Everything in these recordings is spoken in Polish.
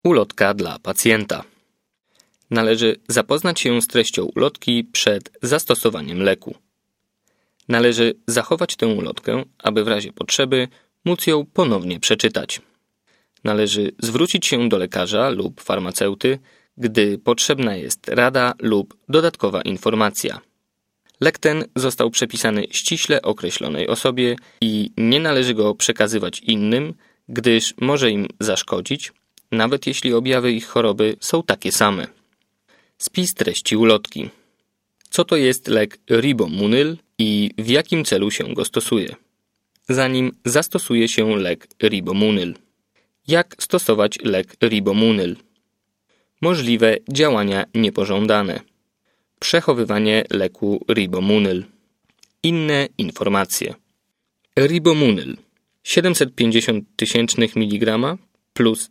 Ulotka dla pacjenta. Należy zapoznać się z treścią ulotki przed zastosowaniem leku. Należy zachować tę ulotkę, aby w razie potrzeby móc ją ponownie przeczytać. Należy zwrócić się do lekarza lub farmaceuty, gdy potrzebna jest rada lub dodatkowa informacja. Lek ten został przepisany ściśle określonej osobie i nie należy go przekazywać innym, gdyż może im zaszkodzić, nawet jeśli objawy ich choroby są takie same. Spis treści ulotki. Co to jest lek Ribomune i w jakim celu się go stosuje? Zanim zastosuje się lek Ribomune. Jak stosować lek Ribomune? Możliwe działania niepożądane. Przechowywanie leku Ribomune. Inne informacje. Ribomune 750 tysięcznych mg plus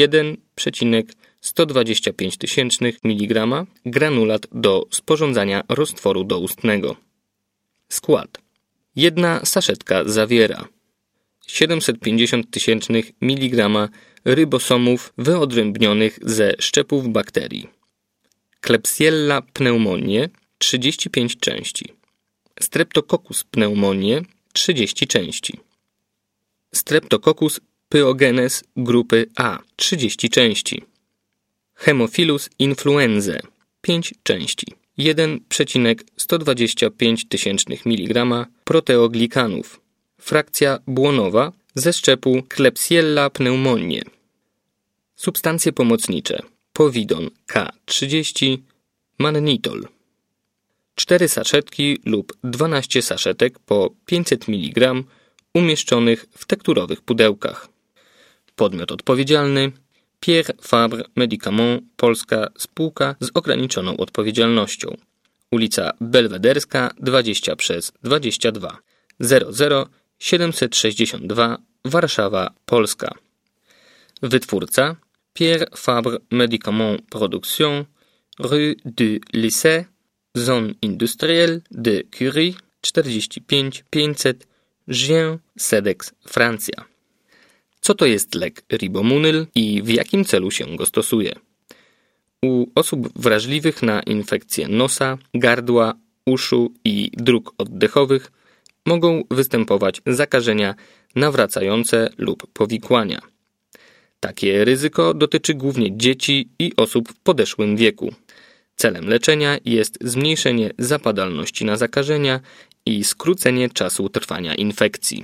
1,125 tysięcznych mg granulat do sporządzania roztworu doustnego. Skład. Jedna saszetka zawiera 750 tysięcznych mg rybosomów wyodrębnionych ze szczepów bakterii. Klebsiella pneumoniae 35 części. Streptococcus pneumoniae 30 części. Streptococcus pyogenes grupy A 30 części. Haemophilus influenzae 5 części. 1,125 tysięcznych mg proteoglikanów. Frakcja błonowa ze szczepu Klebsiella pneumoniae. Substancje pomocnicze. Povidon K30, mannitol. 4 saszetki lub 12 saszetek po 500 mg umieszczonych w tekturowych pudełkach. Podmiot odpowiedzialny Pierre Fabre Médicament, Polska Spółka z ograniczoną odpowiedzialnością. Ulica Belwederska 20/22 00762 Warszawa, Polska. Wytwórca Pierre Fabre Médicament Production, Rue du Lycée, Zone Industrielle de Curie 45 500 Gien, Cedex, Francja. Co to jest lek Ribomune i w jakim celu się go stosuje? U osób wrażliwych na infekcje nosa, gardła, uszu i dróg oddechowych mogą występować zakażenia nawracające lub powikłania. Takie ryzyko dotyczy głównie dzieci i osób w podeszłym wieku. Celem leczenia jest zmniejszenie zapadalności na zakażenia i skrócenie czasu trwania infekcji.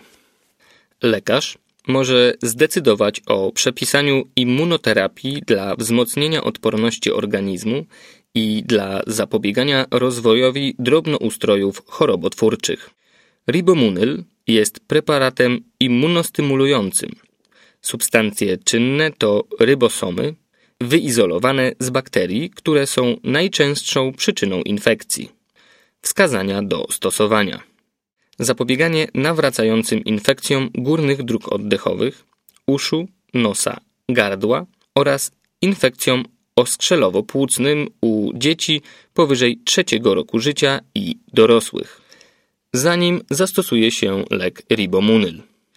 Lekarz może zdecydować o przepisaniu immunoterapii dla wzmocnienia odporności organizmu i dla zapobiegania rozwojowi drobnoustrojów chorobotwórczych. Ribomune jest preparatem immunostymulującym. Substancje czynne to rybosomy, wyizolowane z bakterii, które są najczęstszą przyczyną infekcji. Wskazania do stosowania. Zapobieganie nawracającym infekcjom górnych dróg oddechowych, uszu, nosa, gardła oraz infekcjom oskrzelowo-płucnym u dzieci powyżej 3 roku życia i dorosłych. Zanim zastosuje się lek Ribomune.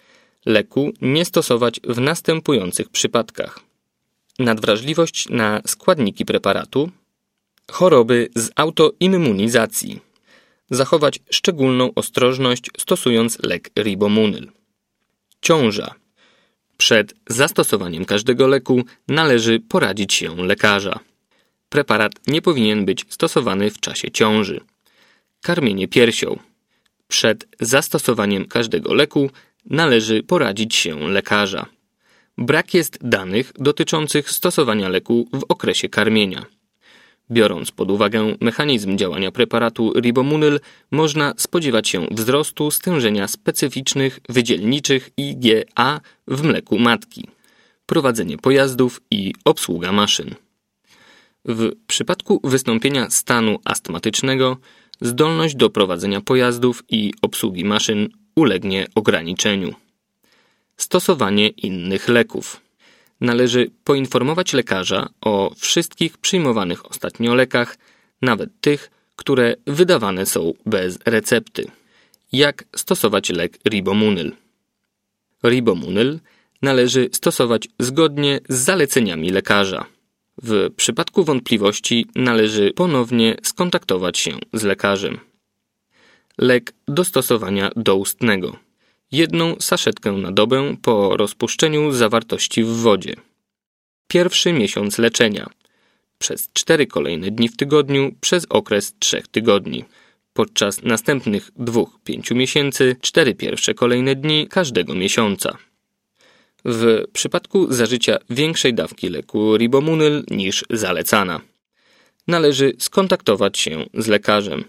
Leku nie stosować w następujących przypadkach. Nadwrażliwość na składniki preparatu, choroby z autoimmunizacji. Zachować szczególną ostrożność stosując lek Ribomune. Ciąża. Przed zastosowaniem każdego leku należy poradzić się lekarza. Preparat nie powinien być stosowany w czasie ciąży. Karmienie piersią. Przed zastosowaniem każdego leku należy poradzić się lekarza. Brak jest danych dotyczących stosowania leku w okresie karmienia. Biorąc pod uwagę mechanizm działania preparatu Ribomune, można spodziewać się wzrostu stężenia specyficznych wydzielniczych IgA w mleku matki, prowadzenie pojazdów i obsługa maszyn. W przypadku wystąpienia stanu astmatycznego zdolność do prowadzenia pojazdów i obsługi maszyn ulegnie ograniczeniu. Stosowanie innych leków. Należy poinformować lekarza o wszystkich przyjmowanych ostatnio lekach, nawet tych, które wydawane są bez recepty. Jak stosować lek Ribomune? Ribomune należy stosować zgodnie z zaleceniami lekarza. W przypadku wątpliwości należy ponownie skontaktować się z lekarzem. Lek do stosowania doustnego. 1 saszetkę na dobę po rozpuszczeniu zawartości w wodzie. Pierwszy miesiąc leczenia. Przez 4 kolejne dni w tygodniu przez okres 3 tygodni. Podczas następnych 2-5 miesięcy 4 pierwsze kolejne dni każdego miesiąca. W przypadku zażycia większej dawki leku Ribomune niż zalecana, należy skontaktować się z lekarzem.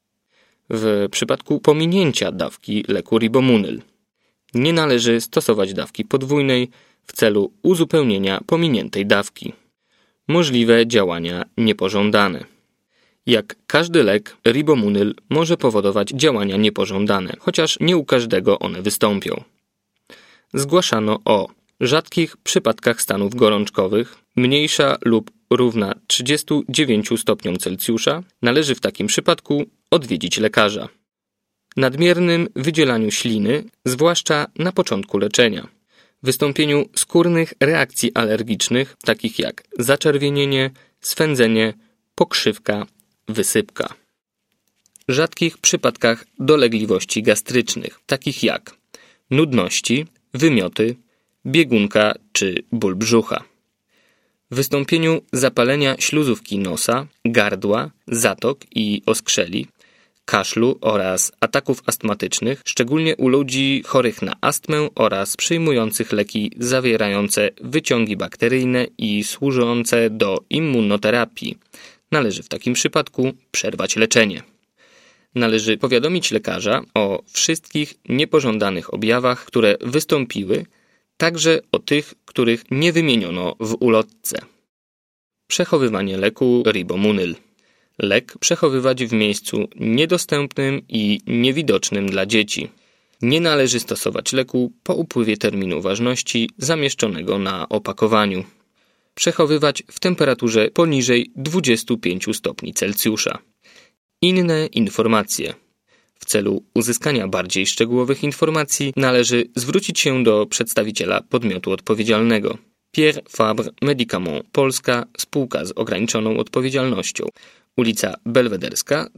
W przypadku pominięcia dawki leku Ribomune nie należy stosować dawki podwójnej w celu uzupełnienia pominiętej dawki. Możliwe działania niepożądane. Jak każdy lek, Ribomune może powodować działania niepożądane, chociaż nie u każdego one wystąpią. Zgłaszano o rzadkich przypadkach stanów gorączkowych, mniejsza lub równa 39 stopniom Celsjusza, należy w takim przypadku odwiedzić lekarza. Nadmiernym wydzielaniu śliny, zwłaszcza na początku leczenia. Wystąpieniu skórnych reakcji alergicznych, takich jak zaczerwienienie, swędzenie, pokrzywka, wysypka. Rzadkich przypadkach dolegliwości gastrycznych, takich jak nudności, wymioty, biegunka czy ból brzucha. Wystąpieniu zapalenia śluzówki nosa, gardła, zatok i oskrzeli, kaszlu oraz ataków astmatycznych, szczególnie u ludzi chorych na astmę oraz przyjmujących leki zawierające wyciągi bakteryjne i służące do immunoterapii. Należy w takim przypadku przerwać leczenie. Należy powiadomić lekarza o wszystkich niepożądanych objawach, które wystąpiły, także o tych, których nie wymieniono w ulotce. Przechowywanie leku Ribomune. Lek przechowywać w miejscu niedostępnym i niewidocznym dla dzieci. Nie należy stosować leku po upływie terminu ważności zamieszczonego na opakowaniu. Przechowywać w temperaturze poniżej 25 stopni Celsjusza. Inne informacje. W celu uzyskania bardziej szczegółowych informacji należy zwrócić się do przedstawiciela podmiotu odpowiedzialnego. Pierre Fabre Médicament Polska, spółka z ograniczoną odpowiedzialnością. Ulica Belwederska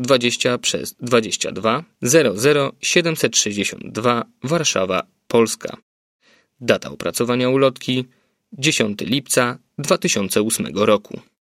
20/22 00762 Warszawa, Polska. Data opracowania ulotki 10 lipca 2008 roku.